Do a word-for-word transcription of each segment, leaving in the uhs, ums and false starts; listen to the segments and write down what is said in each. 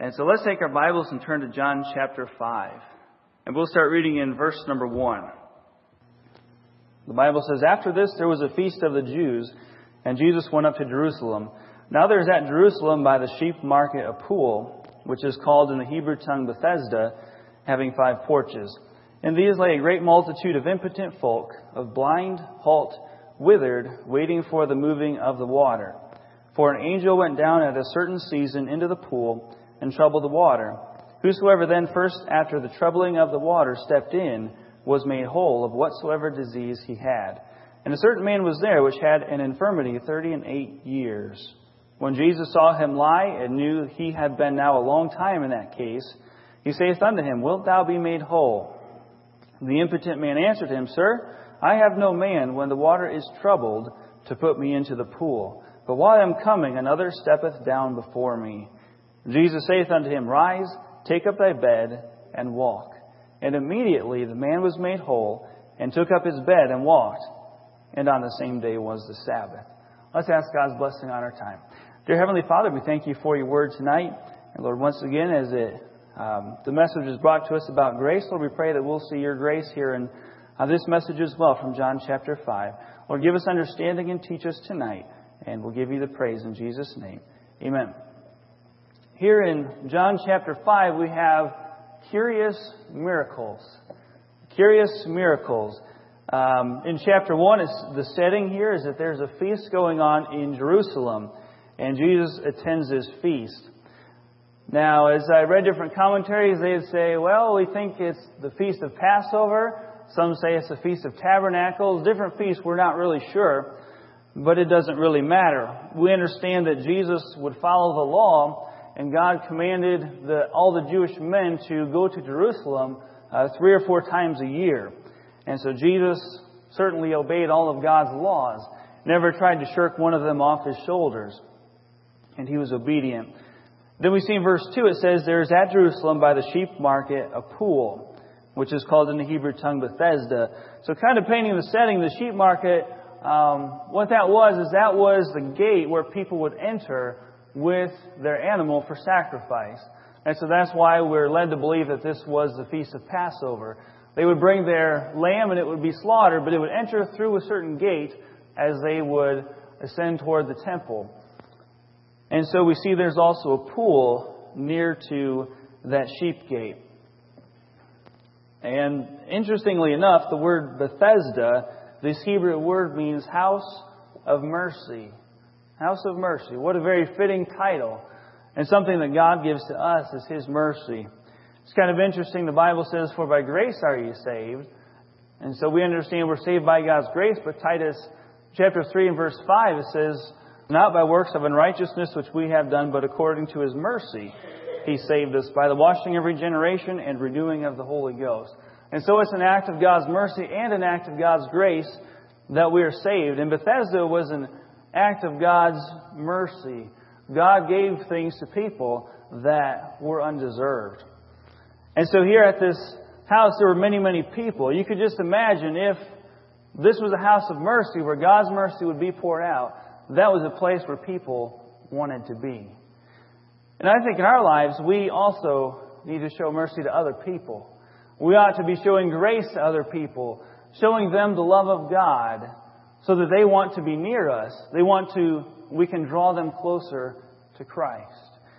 And so let's take our Bibles and turn to John chapter five. And we'll start reading in verse number one. The Bible says, "After this there was a feast of the Jews, and Jesus went up to Jerusalem. Now there is at Jerusalem by the sheep market a pool, which is called in the Hebrew tongue Bethesda, having five porches. In these lay a great multitude of impotent folk, of blind, halt, withered, waiting for the moving of the water. For an angel went down at a certain season into the pool, and troubled the water. Whosoever then first after the troubling of the water stepped in, was made whole of whatsoever disease he had. And a certain man was there which had an infirmity thirty and eight years. When Jesus saw him lie, and knew he had been now a long time in that case, he saith unto him, Wilt thou be made whole? The impotent man answered him, Sir, I have no man, when the water is troubled, to put me into the pool. But while I am coming, another steppeth down before me. Jesus saith unto him, Rise, take up thy bed, and walk. And immediately the man was made whole, and took up his bed, and walked. And on the same day was the Sabbath." Let's ask God's blessing on our time. Dear Heavenly Father, we thank you for your word tonight. And Lord, once again, as it um, the message is brought to us about grace, Lord, we pray that we'll see your grace here in uh, this message as well from John chapter five. Lord, give us understanding and teach us tonight. And we'll give you the praise in Jesus' name. Amen. Here in John chapter five, we have curious miracles. Curious miracles. Um, in chapter one, it's, the setting here is that there's a feast going on in Jerusalem, and Jesus attends this feast. Now, as I read different commentaries, they'd say, well, we think it's the Feast of Passover. Some say it's the Feast of Tabernacles. Different feasts, we're not really sure, but it doesn't really matter. We understand that Jesus would follow the law, and God commanded the, all the Jewish men to go to Jerusalem uh, three or four times a year. And so Jesus certainly obeyed all of God's laws, never tried to shirk one of them off his shoulders. And he was obedient. Then we see in verse two, it says, There is at Jerusalem by the sheep market a pool, which is called in the Hebrew tongue Bethesda. So kind of painting the setting, the sheep market, um, what that was is that was the gate where people would enter with their animal for sacrifice. And so that's why we're led to believe that this was the Feast of Passover. They would bring their lamb and it would be slaughtered, but it would enter through a certain gate as they would ascend toward the temple. And so we see there's also a pool near to that sheep gate. And interestingly enough, the word Bethesda, this Hebrew word means house of mercy. House of mercy. What a very fitting title. And something that God gives to us is His mercy. It's kind of interesting. The Bible says, For by grace are you saved. And so we understand we're saved by God's grace. But Titus chapter three and verse five, it says, Not by works of unrighteousness which we have done, but according to His mercy He saved us by the washing of regeneration and renewing of the Holy Ghost. And so it's an act of God's mercy and an act of God's grace that we are saved. And Bethesda was an act of God's mercy. God gave things to people that were undeserved. And so here at this house, there were many, many people. You could just imagine if this was a house of mercy where God's mercy would be poured out, that was a place where people wanted to be. And I think in our lives, we also need to show mercy to other people. We ought to be showing grace to other people, showing them the love of God, so that they want to be near us. They want to, we can draw them closer to Christ.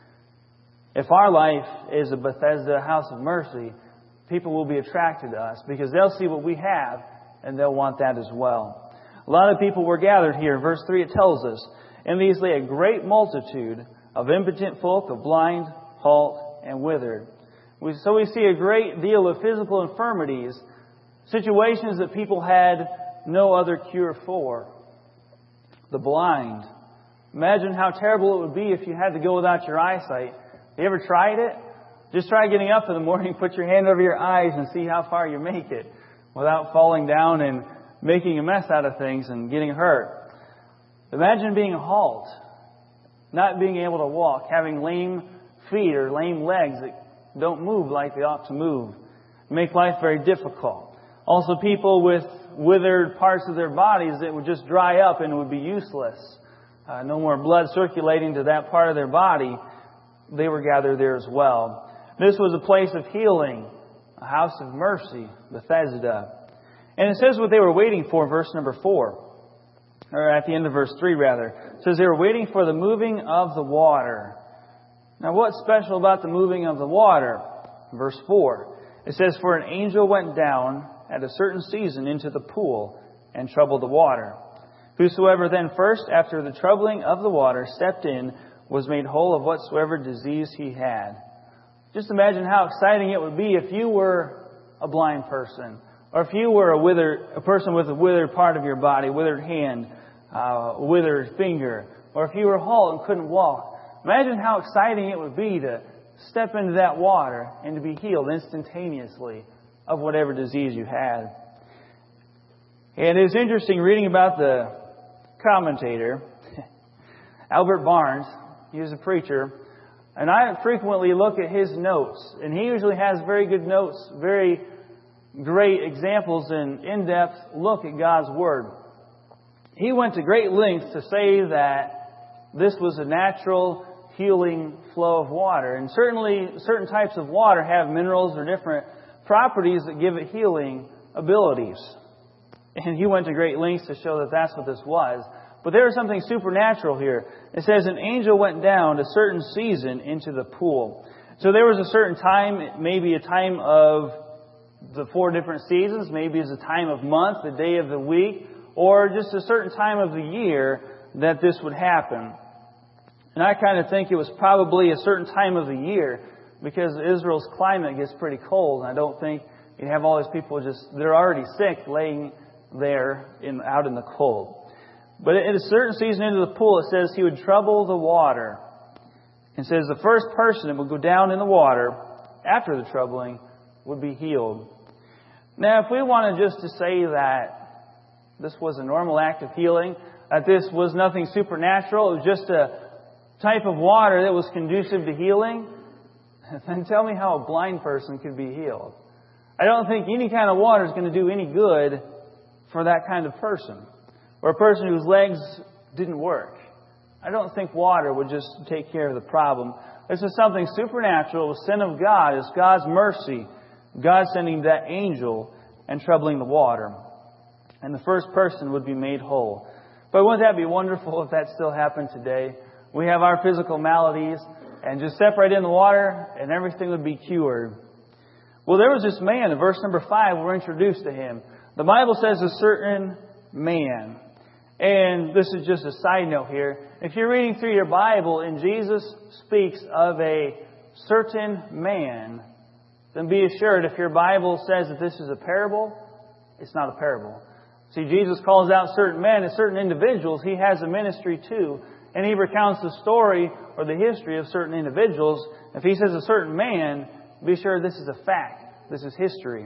If our life is a Bethesda house of mercy, people will be attracted to us because they'll see what we have and they'll want that as well. A lot of people were gathered here. In verse three it tells us, In these lay a great multitude of impotent folk, of blind, halt, and withered. We, so we see a great deal of physical infirmities, situations that people had no other cure for. The blind. Imagine how terrible it would be if you had to go without your eyesight. You ever tried it? Just try getting up in the morning, put your hand over your eyes and see how far you make it without falling down and making a mess out of things and getting hurt. Imagine being halt, not being able to walk, having lame feet or lame legs that don't move like they ought to move. Make life very difficult. Also people with withered parts of their bodies that would just dry up and would be useless. Uh, no more blood circulating to that part of their body. they were gathered there as well. This was a place of healing, a house of mercy, Bethesda. And it says what they were waiting for in verse number four. Or at the end of verse three, rather. It says they were waiting for the moving of the water. Now, what's special about the moving of the water? Verse four. It says, for an angel went down at a certain season into the pool and troubled the water. Whosoever then first, after the troubling of the water, stepped in, was made whole of whatsoever disease he had. Just imagine how exciting it would be if you were a blind person, or if you were a withered, a person with a withered part of your body, withered hand, uh, withered finger, or if you were halt and couldn't walk. Imagine how exciting it would be to step into that water and to be healed instantaneously of whatever disease you had. And it's interesting reading about the commentator, Albert Barnes. He was a preacher. And I frequently look at his notes. And he usually has very good notes, very great examples and in-depth look at God's Word. He went to great lengths to say that this was a natural healing flow of water. And certainly certain types of water have minerals or different properties that give it healing abilities. And he went to great lengths to show that that's what this was. But there is something supernatural here. It says an angel went down a certain season into the pool. So there was a certain time, maybe a time of the four different seasons, maybe it's a time of month, the day of the week, or just a certain time of the year that this would happen. And I kind of think it was probably a certain time of the year because Israel's climate gets pretty cold. And I don't think you have all these people just, they're already sick laying there in, out in the cold. But in a certain season into the pool, it says he would trouble the water. It says the first person that would go down in the water after the troubling would be healed. Now, if we wanted just to say that this was a normal act of healing, that this was nothing supernatural, it was just a type of water that was conducive to healing, then tell me how a blind person could be healed. I don't think any kind of water is going to do any good for that kind of person. Or a person whose legs didn't work. I don't think water would just take care of the problem. This is something supernatural, the sin of God. It's God's mercy. God sending that angel and troubling the water. And the first person would be made whole. But wouldn't that be wonderful if that still happened today? We have our physical maladies and just step right in the water and everything would be cured. Well, there was this man in verse number five. We're introduced to him. The Bible says a certain man. And this is just a side note here. If you're reading through your Bible and Jesus speaks of a certain man, then be assured if your Bible says that this is a parable, it's not a parable. See, Jesus calls out certain men and certain individuals He has a ministry to. And He recounts the story or the history of certain individuals. If He says a certain man, be sure this is a fact. This is history.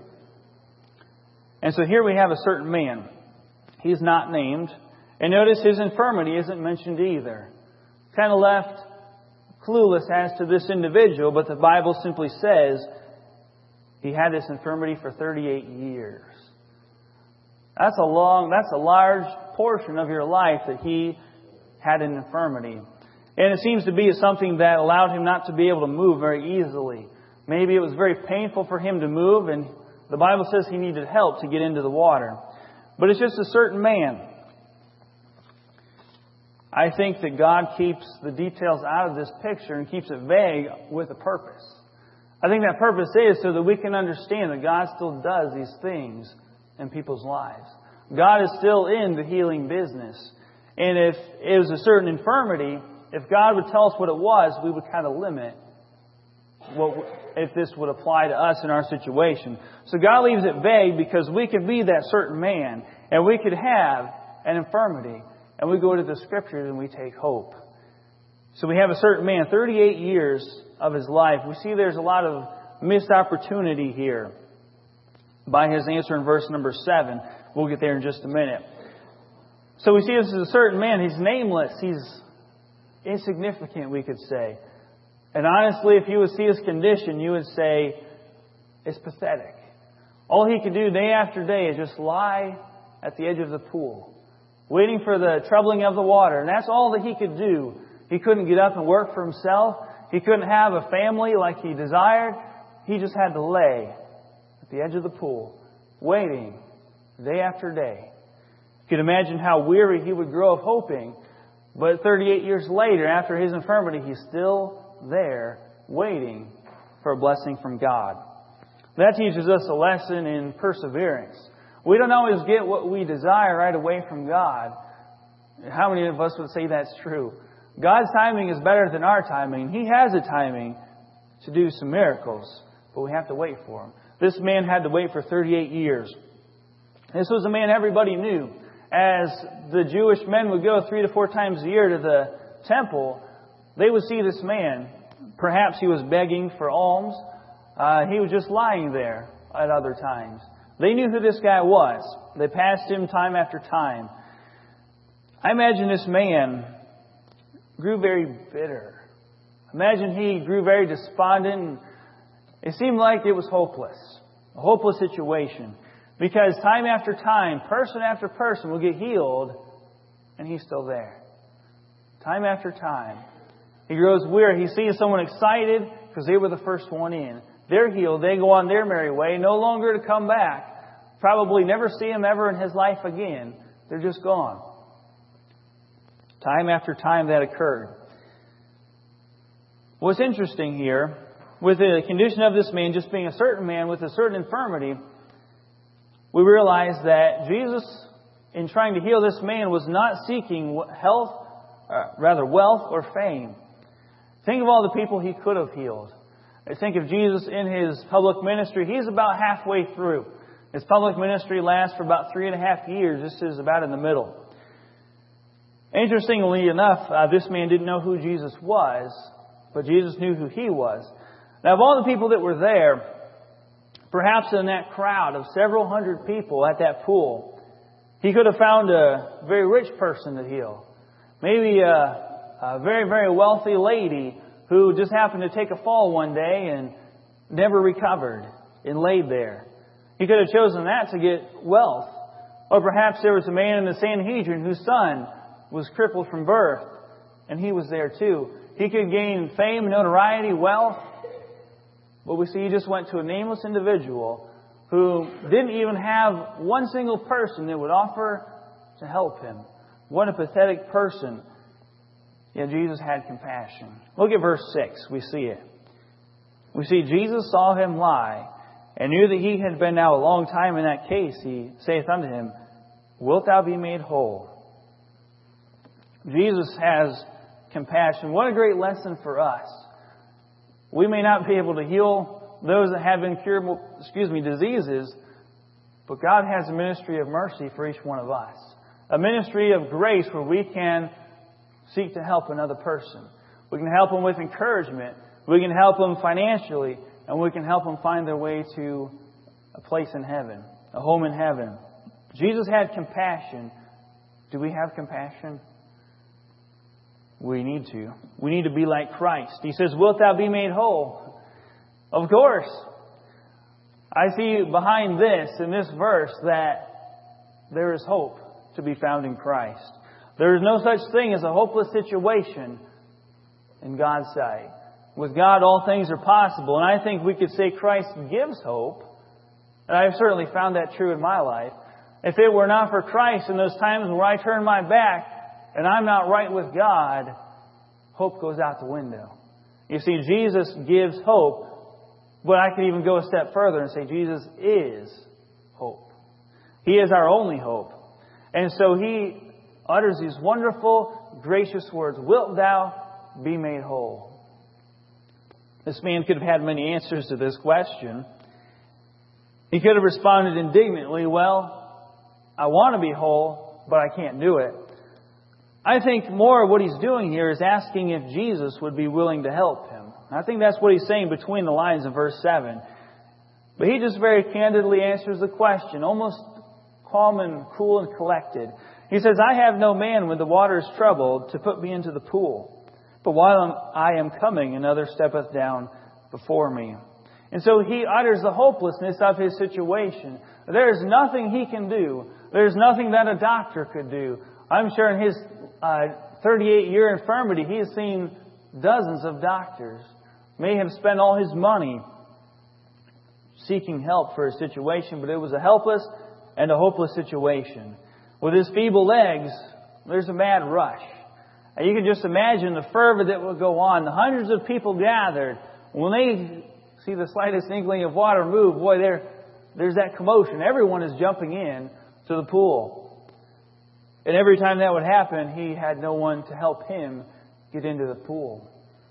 And so here we have a certain man. He's not named. And notice his infirmity isn't mentioned either. Kind of left clueless as to this individual, but the Bible simply says he had this infirmity for thirty-eight years. That's a long, that's a large portion of your life that he had an infirmity. And it seems to be something that allowed him not to be able to move very easily. Maybe it was very painful for him to move, and the Bible says he needed help to get into the water. But it's just a certain man. I think that God keeps the details out of this picture and keeps it vague with a purpose. I think that purpose is so that we can understand that God still does these things in people's lives. God is still in the healing business. And if it was a certain infirmity, if God would tell us what it was, we would kind of limit what, if this would apply to us in our situation. So God leaves it vague because we could be that certain man and we could have an infirmity. And we go to the Scriptures and we take hope. So we have a certain man, thirty-eight years of his life. We see there's a lot of missed opportunity here by his answer in verse number seven. We'll get there in just a minute. So we see this is a certain man. He's nameless. He's insignificant, we could say. And honestly, if you would see his condition, you would say it's pathetic. All he could do day after day is just lie at the edge of the pool, waiting for the troubling of the water. And that's all that he could do. He couldn't get up and work for himself. He couldn't have a family like he desired. He just had to lay at the edge of the pool, waiting day after day. You can imagine how weary he would grow of hoping. But thirty-eight years later, after his infirmity, he's still there, waiting for a blessing from God. That teaches us a lesson in perseverance. We don't always get what we desire right away from God. How many of us would say that's true? God's timing is better than our timing. He has a timing to do some miracles, but we have to wait for Him. This man had to wait for thirty-eight years. This was a man everybody knew. As the Jewish men would go three to four times a year to the temple, they would see this man. Perhaps he was begging for alms. Uh, he was just lying there at other times. They knew who this guy was. They passed him time after time. I imagine this man grew very bitter. Imagine he grew very despondent. It seemed like it was hopeless. A hopeless situation. Because time after time, person after person will get healed, and he's still there. Time after time. He grows weary. He sees someone excited because they were the first one in. They're healed. They go on their merry way, no longer to come back. Probably never see him ever in his life again. They're just gone. Time after time that occurred. What's interesting here, with the condition of this man just being a certain man with a certain infirmity, we realize that Jesus, in trying to heal this man, was not seeking health, uh, rather wealth or fame. Think of all the people He could have healed. I think of Jesus in His public ministry. He's about halfway through. His public ministry lasts for about three and a half years. This is about in the middle. Interestingly enough, uh, this man didn't know who Jesus was, but Jesus knew who He was. Now, of all the people that were there, perhaps in that crowd of several hundred people at that pool, He could have found a very rich person to heal. Maybe a, a very, very wealthy lady who just happened to take a fall one day and never recovered and laid there. He could have chosen that to get wealth. Or perhaps there was a man in the Sanhedrin whose son was crippled from birth, and he was there too. He could gain fame, notoriety, wealth. But we see he just went to a nameless individual who didn't even have one single person that would offer to help him. What a pathetic person. Yet Jesus had compassion. Look at verse six. We see it. We see Jesus saw him lie, and knew that he had been now a long time in that case. He saith unto him, Wilt thou be made whole? Jesus has compassion. What a great lesson for us. We may not be able to heal those that have incurable, excuse me, diseases, but God has a ministry of mercy for each one of us. A ministry of grace where we can seek to help another person. We can help them with encouragement. We can help them financially. And we can help them find their way to a place in heaven, a home in heaven. Jesus had compassion. Do we have compassion? We need to. We need to be like Christ. He says, Wilt thou be made whole? Of course. I see behind this, in this verse, that there is hope to be found in Christ. There is no such thing as a hopeless situation in God's sight. With God, all things are possible. And I think we could say Christ gives hope. And I've certainly found that true in my life. If it were not for Christ in those times where I turn my back and I'm not right with God, hope goes out the window. You see, Jesus gives hope. But I could even go a step further and say Jesus is hope. He is our only hope. And so He utters these wonderful, gracious words, Wilt thou be made whole? This man could have had many answers to this question. He could have responded indignantly, well, I want to be whole, but I can't do it. I think more of what he's doing here is asking if Jesus would be willing to help him. I think that's what he's saying between the lines in verse seven. But he just very candidly answers the question, almost calm and cool and collected. He says, I have no man when the water is troubled to put me into the pool. But while I am coming, another steppeth down before me. And so he utters the hopelessness of his situation. There is nothing he can do. There's nothing that a doctor could do. I'm sure in his uh, thirty-eight year infirmity, he has seen dozens of doctors, may have spent all his money seeking help for his situation, but it was a helpless and a hopeless situation. With his feeble legs, there's a mad rush. And you can just imagine the fervor that would go on. The hundreds of people gathered. When they see the slightest inkling of water move, boy, there, there's that commotion. Everyone is jumping in to the pool. And every time that would happen, he had no one to help him get into the pool.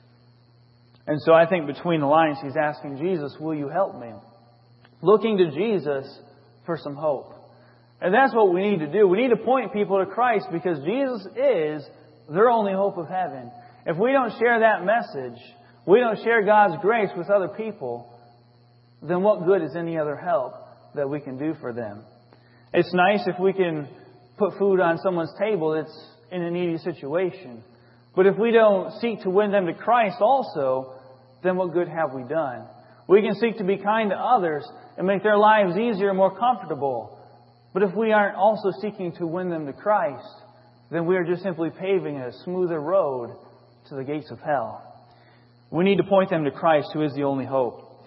And so I think between the lines, he's asking Jesus, will you help me? Looking to Jesus for some hope. And that's what we need to do. We need to point people to Christ because Jesus is their only hope of heaven. If we don't share that message, we don't share God's grace with other people, then what good is any other help that we can do for them? It's nice if we can put food on someone's table that's in a needy situation. But if we don't seek to win them to Christ also, then what good have we done? We can seek to be kind to others and make their lives easier and more comfortable. But if we aren't also seeking to win them to Christ, then we are just simply paving a smoother road to the gates of hell. We need to point them to Christ, who is the only hope.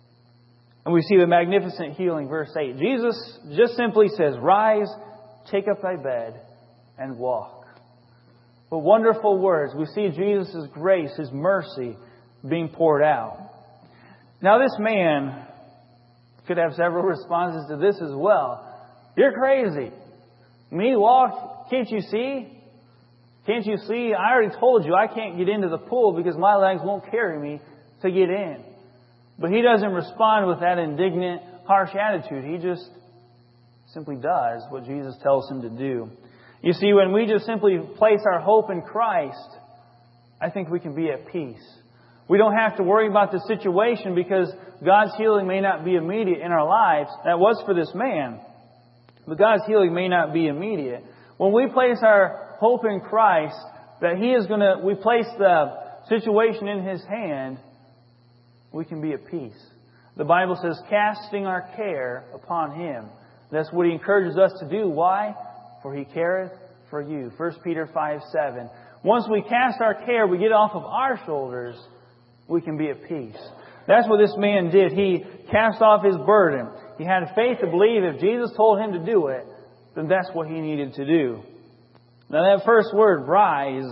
And we see the magnificent healing, verse eight. Jesus just simply says, rise, take up thy bed, and walk. But wonderful words. We see Jesus' grace, His mercy being poured out. Now this man could have several responses to this as well. You're crazy. Me walk? Can't you see? Can't you see? I already told you I can't get into the pool because my legs won't carry me to get in. But he doesn't respond with that indignant, harsh attitude. He just simply does what Jesus tells him to do. You see, when we just simply place our hope in Christ, I think we can be at peace. We don't have to worry about the situation because God's healing may not be immediate in our lives. That was for this man. But God's healing may not be immediate. When we place our hope in Christ, that He is going to, we place the situation in His hand, we can be at peace. The Bible says, casting our care upon Him. That's what He encourages us to do. Why? For He careth for you. First Peter five seven. Once we cast our care, we get off of our shoulders, we can be at peace. That's what this man did. He cast off his burden. He had faith to believe if Jesus told him to do it, then that's what he needed to do. Now that first word, rise,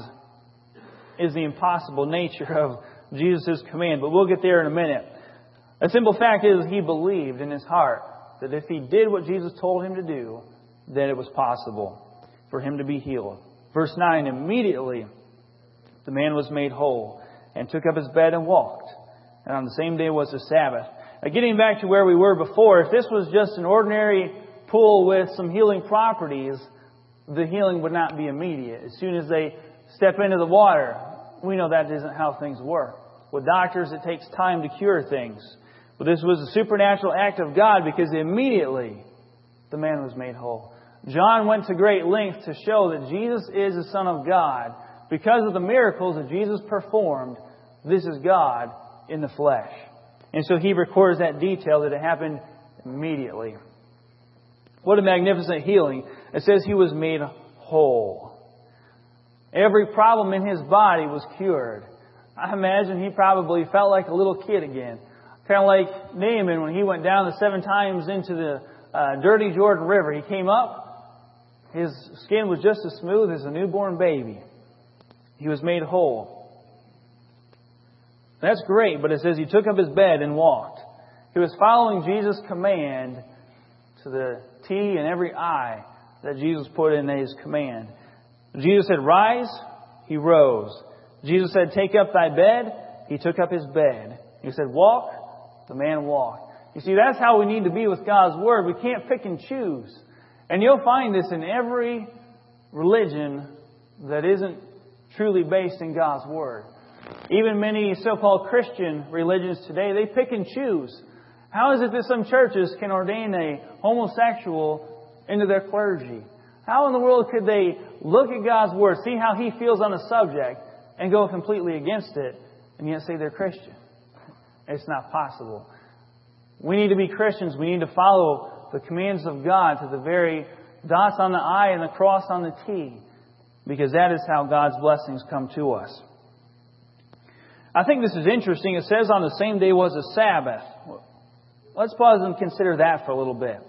is the impossible nature of Jesus' command, but we'll get there in a minute. A simple fact is he believed in his heart that if he did what Jesus told him to do, then it was possible for him to be healed. Verse nine, immediately the man was made whole and took up his bed and walked. And on the same day was the Sabbath. Now, getting back to where we were before, if this was just an ordinary pool with some healing properties, the healing would not be immediate. As soon as they step into the water, we know that isn't how things work. With doctors, it takes time to cure things. But this was a supernatural act of God because immediately the man was made whole. John went to great lengths to show that Jesus is the Son of God. Because of the miracles that Jesus performed, this is God in the flesh. And so he records that detail that it happened immediately. What a magnificent healing. It says he was made whole. Every problem in his body was cured. I imagine he probably felt like a little kid again. Kind of like Naaman when he went down the seven times into the uh, dirty Jordan River. He came up, his skin was just as smooth as a newborn baby. He was made whole. That's great, but it says he took up his bed and walked. He was following Jesus' command to the T and every I that Jesus put in His command. Jesus said, rise, he rose. Jesus said, take up thy bed, he took up his bed. He said, walk, the man walked. You see, that's how we need to be with God's Word. We can't pick and choose. And you'll find this in every religion that isn't truly based in God's Word. Even many so-called Christian religions today, they pick and choose. How is it that some churches can ordain a homosexual into their clergy? How in the world could they look at God's Word, see how He feels on a subject, and go completely against it, and yet say they're Christian? It's not possible. We need to be Christians. We need to follow the commands of God to the very dots on the I and the cross on the T, because that is how God's blessings come to us. I think this is interesting. It says on the same day was a Sabbath. Let's pause and consider that for a little bit.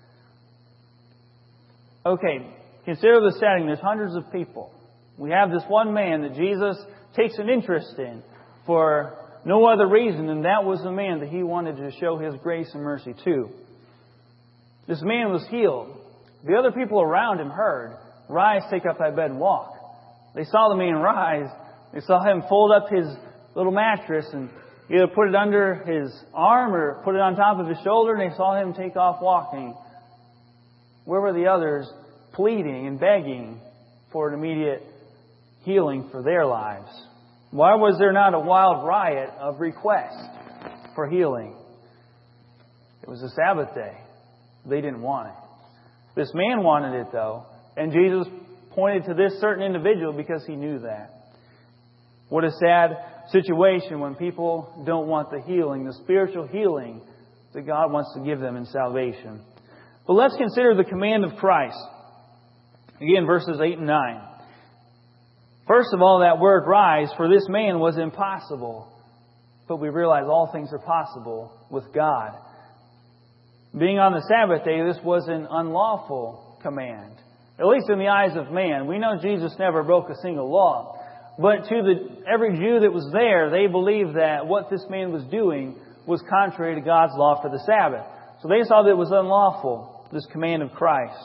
Okay, consider the setting. There's hundreds of people. We have this one man that Jesus takes an interest in for no other reason than that was the man that He wanted to show His grace and mercy to. This man was healed. The other people around him heard, "Rise, take up thy bed and walk." They saw the man rise. They saw him fold up his little mattress and either put it under his arm or put it on top of his shoulder, and they saw him take off walking. Where were the others pleading and begging for an immediate healing for their lives? Why was there not a wild riot of requests for healing? It was a Sabbath day. They didn't want it. This man wanted it, though, and Jesus pointed to this certain individual because He knew that. What a sad situation when people don't want the healing, the spiritual healing that God wants to give them in salvation. But let's consider the command of Christ. Again, verses eight and nine. First of all, that word rise for this man was impossible. But we realize all things are possible with God. Being on the Sabbath day, this was an unlawful command. At least in the eyes of man. We know Jesus never broke a single law. But to the every Jew that was there, they believed that what this man was doing was contrary to God's law for the Sabbath. So they saw that it was unlawful, this command of Christ.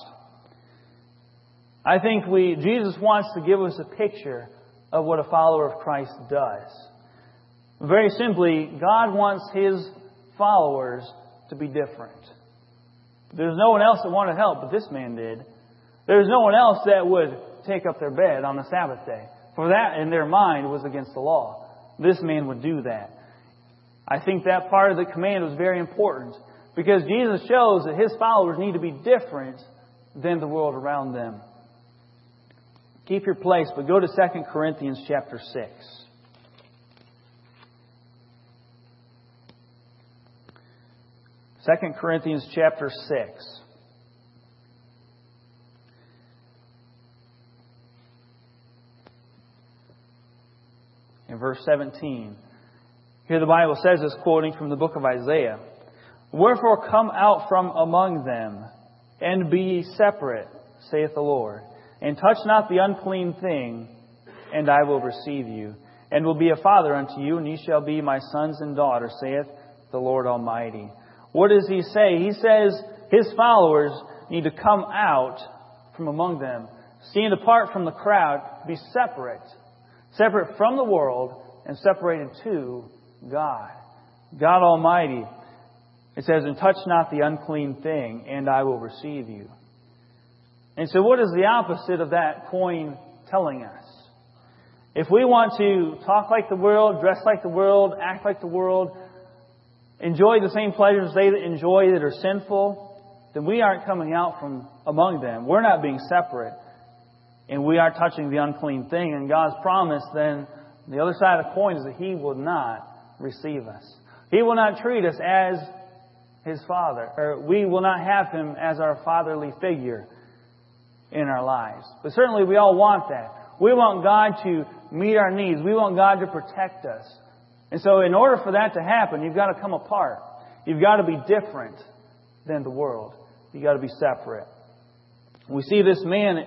I think we Jesus wants to give us a picture of what a follower of Christ does. Very simply, God wants His followers to be different. There's no one else that wanted help, but this man did. There's no one else that would take up their bed on the Sabbath day. For that, in their mind, was against the law. This man would do that. I think that part of the command was very important, because Jesus shows that His followers need to be different than the world around them. Keep your place, but go to Second Corinthians chapter six. Second Corinthians chapter six. In verse seventeen. Here the Bible says this, quoting from the book of Isaiah. "Wherefore come out from among them, and be ye separate, saith the Lord. And touch not the unclean thing, and I will receive you. And will be a father unto you, and ye shall be my sons and daughters, saith the Lord Almighty." What does He say? He says His followers need to come out from among them. Stand apart from the crowd, be separate. Separate from the world, and separated to God. God Almighty. It says, "And touch not the unclean thing, and I will receive you." And so what is the opposite of that coin telling us? If we want to talk like the world, dress like the world, act like the world, enjoy the same pleasures they enjoy that are sinful, then we aren't coming out from among them. We're not being separate. And we are touching the unclean thing. And God's promise then, the other side of the coin, is that He will not receive us. He will not treat us as His Father. Or we will not have Him as our fatherly figure in our lives. But certainly we all want that. We want God to meet our needs. We want God to protect us. And so in order for that to happen, you've got to come apart. You've got to be different than the world. You've got to be separate. We see this man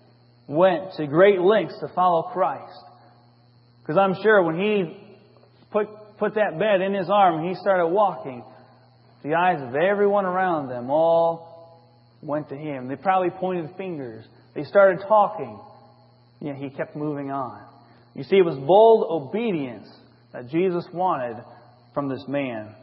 went to great lengths to follow Christ. Because I'm sure when he put put that bed in his arm and he started walking, the eyes of everyone around them all went to him. They probably pointed fingers. They started talking. Yet he kept moving on. You see, it was bold obedience that Jesus wanted from this man.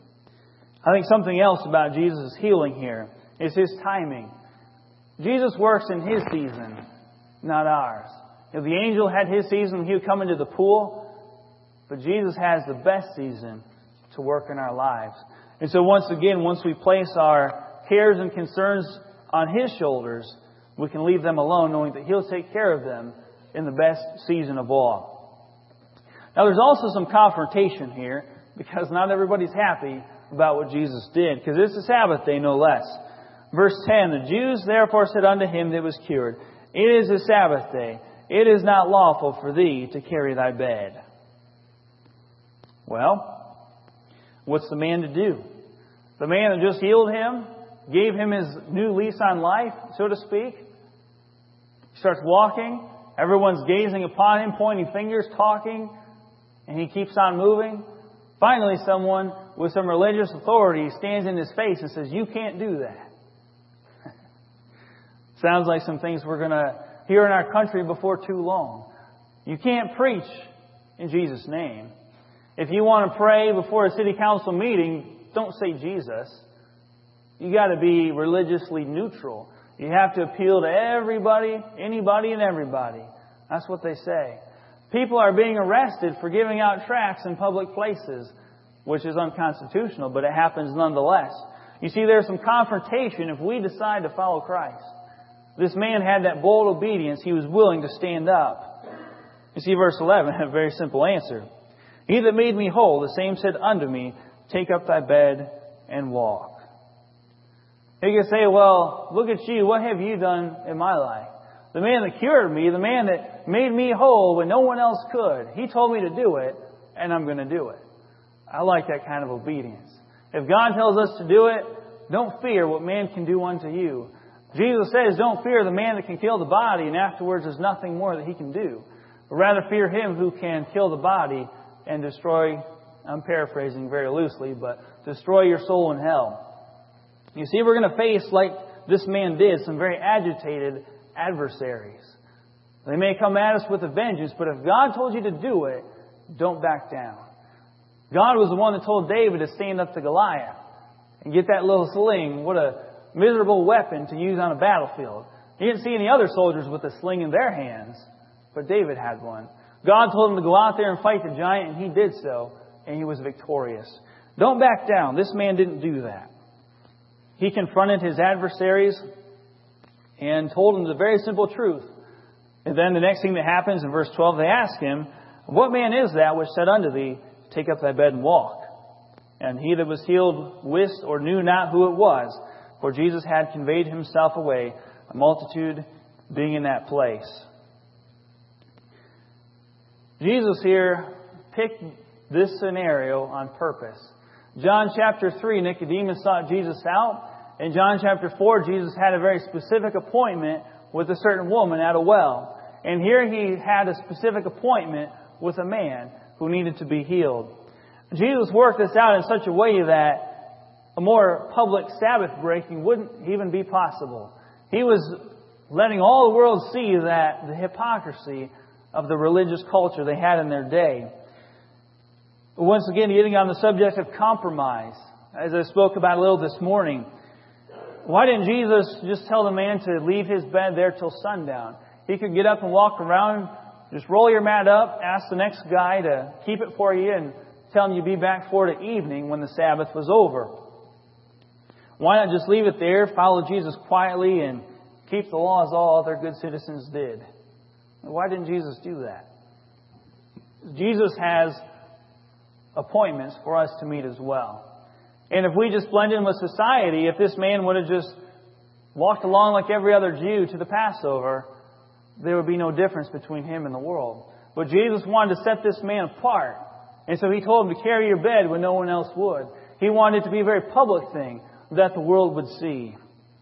I think something else about Jesus' healing here is His timing. Jesus works in His season, not ours. If the angel had his season, he would come into the pool. But Jesus has the best season to work in our lives. And so once again, once we place our cares and concerns on His shoulders, we can leave them alone, knowing that He'll take care of them in the best season of all. Now there's also some confrontation here, because not everybody's happy about what Jesus did, because it's a Sabbath day, no less. Verse ten, "The Jews therefore said unto him that was cured, It is a Sabbath day. It is not lawful for thee to carry thy bed." Well, what's the man to do? The man that just healed him, gave him his new lease on life, so to speak. He starts walking. Everyone's gazing upon him, pointing fingers, talking, and he keeps on moving. Finally, someone with some religious authority stands in his face and says, "You can't do that." Sounds like some things we're going to hear in our country before too long. You can't preach in Jesus' name. If you want to pray before a city council meeting, don't say Jesus. You got to be religiously neutral. You have to appeal to everybody, anybody and everybody. That's what they say. People are being arrested for giving out tracts in public places, which is unconstitutional, but it happens nonetheless. You see, there's some confrontation if we decide to follow Christ. This man had that bold obedience. He was willing to stand up. You see, verse eleven, a very simple answer. "He that made me whole, the same said unto me, Take up thy bed and walk." You can say, "Well, look at you. What have you done in my life? The man that cured me, the man that made me whole when no one else could, he told me to do it, and I'm going to do it." I like that kind of obedience. If God tells us to do it, don't fear what man can do unto you. Jesus says, don't fear the man that can kill the body, and afterwards there's nothing more that he can do. But rather fear him who can kill the body and destroy, I'm paraphrasing very loosely, but destroy your soul in hell. You see, we're going to face, like this man did, some very agitated adversaries. They may come at us with a vengeance, but if God told you to do it, don't back down. God was the one that told David to stand up to Goliath and get that little sling. What a miserable weapon to use on a battlefield. He didn't see any other soldiers with a sling in their hands, but David had one. God told him to go out there and fight the giant, and he did so, and he was victorious. Don't back down. This man didn't do that. He confronted his adversaries and told them the very simple truth. And then the next thing that happens in verse twelve, they ask him, "What man is that which said unto thee, Take up thy bed and walk?" And he that was healed wist or knew not who it was, for Jesus had conveyed himself away, a multitude being in that place. Jesus here picked this scenario on purpose. John chapter three, Nicodemus sought Jesus out. In John chapter four, Jesus had a very specific appointment with a certain woman at a well. And here he had a specific appointment with a man who needed to be healed. Jesus worked this out in such a way that a more public Sabbath breaking wouldn't even be possible. He was letting all the world see that the hypocrisy of the religious culture they had in their day. Once again, getting on the subject of compromise, as I spoke about a little this morning. Why didn't Jesus just tell the man to leave his bed there till sundown? He could get up and walk around, just roll your mat up, ask the next guy to keep it for you, and tell him you'd be back for it at evening when the Sabbath was over. Why not just leave it there, follow Jesus quietly, and keep the law as all other good citizens did? Why didn't Jesus do that? Jesus has appointments for us to meet as well. And if we just blend in with society, if this man would have just walked along like every other Jew to the Passover, there would be no difference between him and the world. But Jesus wanted to set this man apart. And so he told him to carry your bed when no one else would. He wanted it to be a very public thing that the world would see.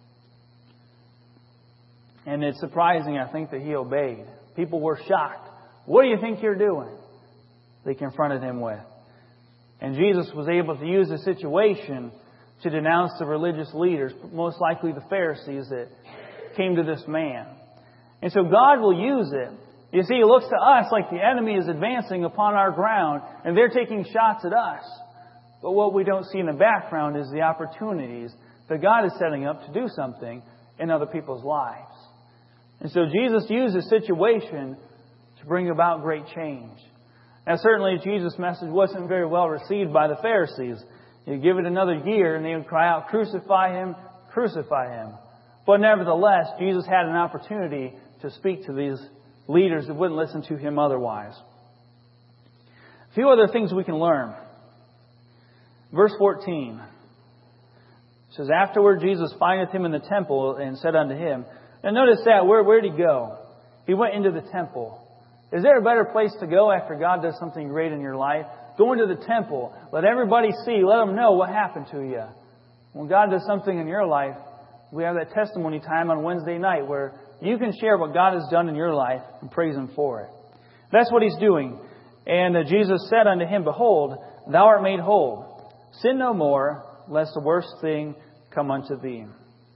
And it's surprising, I think, that he obeyed. People were shocked. What do you think you're doing? They confronted him with. And Jesus was able to use the situation to denounce the religious leaders, most likely the Pharisees that came to this man. And so God will use it. You see, it looks to us like the enemy is advancing upon our ground and they're taking shots at us. But what we don't see in the background is the opportunities that God is setting up to do something in other people's lives. And so Jesus used the situation to bring about great change. Now, certainly Jesus' message wasn't very well received by the Pharisees. You give it another year and they would cry out, "Crucify him, crucify him." But nevertheless, Jesus had an opportunity to speak to these leaders that wouldn't listen to him otherwise. A few other things we can learn. Verse fourteen says, "Afterward Jesus findeth him in the temple and said unto him," and notice that, where, where did he go? He went into the temple. Is there a better place to go after God does something great in your life Go into the temple. Let everybody see. Let them know what happened to you. When God does something in your life, we have that testimony time on Wednesday night where you can share what God has done in your life and praise Him for it. That's what He's doing. And uh, Jesus said unto him, Behold, thou art made whole. Sin no more, lest the worst thing come unto thee.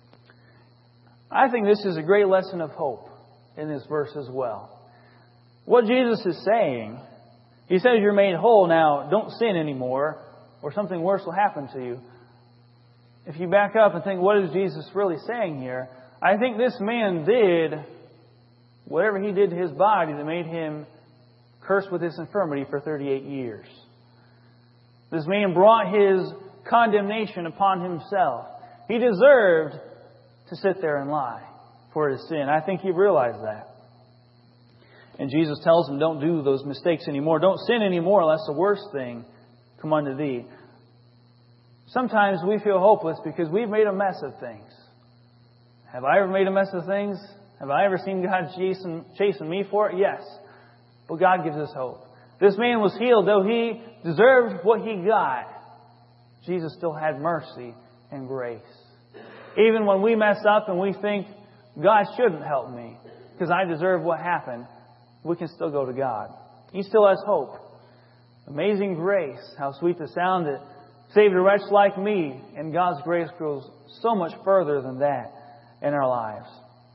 I think this is a great lesson of hope in this verse as well. What Jesus is saying, He says you're made whole now, don't sin anymore, or something worse will happen to you. If you back up and think, what is Jesus really saying here? I think this man did whatever he did to his body that made him cursed with this infirmity for thirty-eight years. This man brought his condemnation upon himself. He deserved to sit there and lie for his sin. I think he realized that. And Jesus tells him, don't do those mistakes anymore. Don't sin anymore, lest the worst thing come unto thee. Sometimes we feel hopeless because we've made a mess of things. Have I ever made a mess of things? Have I ever seen God chasing, chasing me for it? Yes. But God gives us hope. This man was healed, though he deserved what he got. Jesus still had mercy and grace. Even when we mess up and we think, God shouldn't help me because I deserve what happened, we can still go to God. He still has hope. Amazing grace. How sweet the sound that saved a wretch like me. And God's grace goes so much further than that in our lives.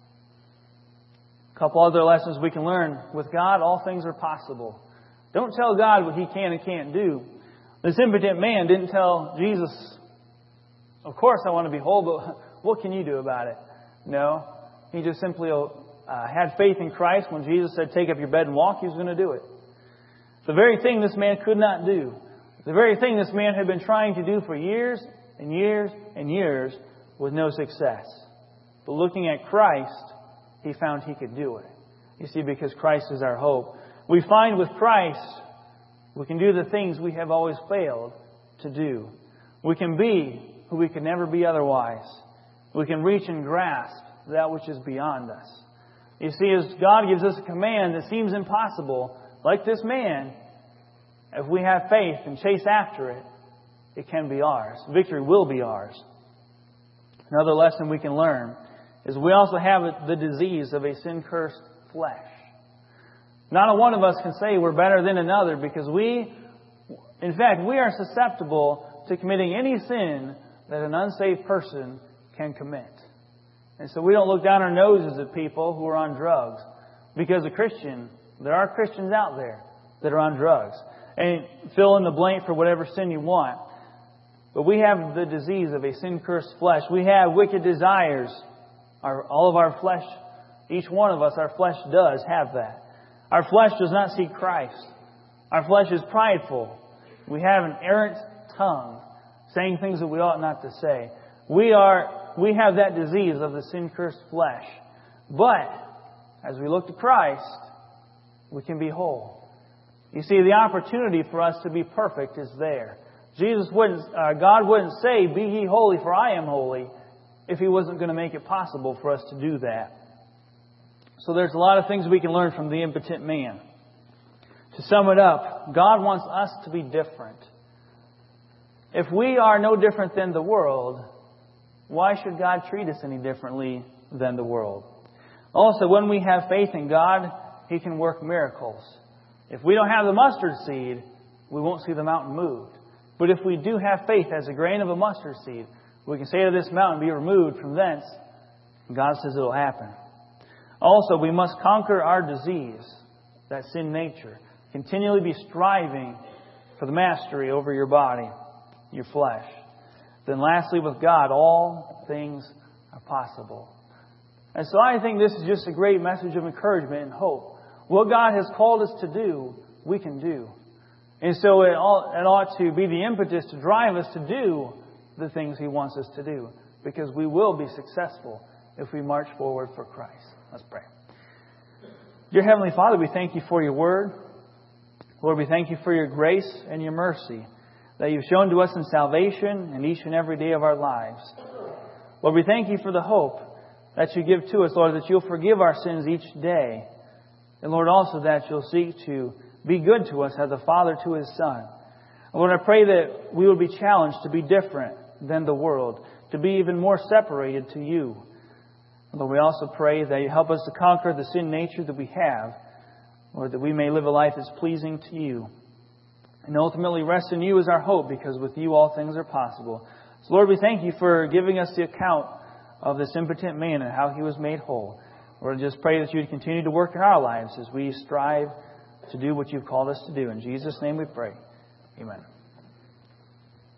A couple other lessons we can learn. With God, all things are possible. Don't tell God what He can and can't do. This impotent man didn't tell Jesus, of course I want to be whole, but what can you do about it? No. He just simply uh, had faith in Christ. When Jesus said, take up your bed and walk, He was going to do it. The very thing this man could not do. The very thing this man had been trying to do for years and years and years with no success. But looking at Christ, he found he could do it. You see, because Christ is our hope. We find with Christ, we can do the things we have always failed to do. We can be who we could never be otherwise. We can reach and grasp that which is beyond us. You see, as God gives us a command that seems impossible, like this man, if we have faith and chase after it, it can be ours. Victory will be ours. Another lesson we can learn is we also have the disease of a sin-cursed flesh. Not a one of us can say we're better than another because we, in fact, we are susceptible to committing any sin that an unsaved person can commit. And so we don't look down our noses at people who are on drugs. Because a Christian, there are Christians out there that are on drugs. And fill in the blank for whatever sin you want. But we have the disease of a sin-cursed flesh. We have wicked desires. Our, all of our flesh, each one of us, our flesh does have that. Our flesh does not see Christ. Our flesh is prideful. We have an errant tongue, saying things that we ought not to say. We are, we have that disease of the sin-cursed flesh. But, as we look to Christ, we can be whole. You see, the opportunity for us to be perfect is there. Jesus wouldn't, uh, God wouldn't say, be ye holy for I am holy, if He wasn't going to make it possible for us to do that. So there's a lot of things we can learn from the impotent man. To sum it up, God wants us to be different. If we are no different than the world, why should God treat us any differently than the world? Also, when we have faith in God, He can work miracles. If we don't have the mustard seed, we won't see the mountain moved. But if we do have faith as a grain of a mustard seed, we can say to this mountain, be removed from thence. And God says it will happen. Also, we must conquer our disease, that sin nature. Continually be striving for the mastery over your body, your flesh. Then lastly, with God, all things are possible. And so I think this is just a great message of encouragement and hope. What God has called us to do, we can do. And so it ought, it ought to be the impetus to drive us to do the things He wants us to do. Because we will be successful if we march forward for Christ. Let's pray. Dear Heavenly Father, we thank You for Your Word. Lord, we thank You for Your grace and Your mercy that You've shown to us in salvation and each and every day of our lives. Lord, we thank You for the hope that You give to us, Lord, that You'll forgive our sins each day. And Lord, also that You'll seek to be good to us as a Father to His Son. Lord, I pray that we would be challenged to be different than the world, to be even more separated to you. Lord, we also pray that you help us to conquer the sin nature that we have, Lord, that we may live a life that's pleasing to you. And ultimately rest in you as our hope, because with you all things are possible. So Lord, we thank you for giving us the account of this impotent man and how he was made whole. Lord, I just pray that you would continue to work in our lives as we strive to do what you've called us to do. In Jesus' name we pray. Amen.